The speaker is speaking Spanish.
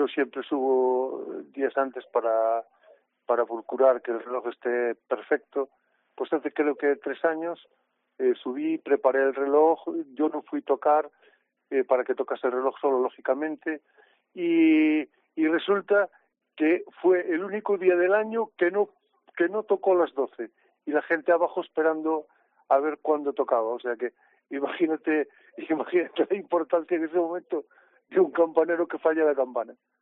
yo siempre subo días antes para procurar que el reloj esté perfecto. Pues hace creo que 3 años subí, preparé el reloj, yo no fui tocar para que tocase el reloj solo, lógicamente, y resulta que fue el único día del año que no tocó las 12 y la gente abajo esperando a ver cuándo tocaba. O sea que imagínate la importancia en ese momento de un campanero que falla la campana.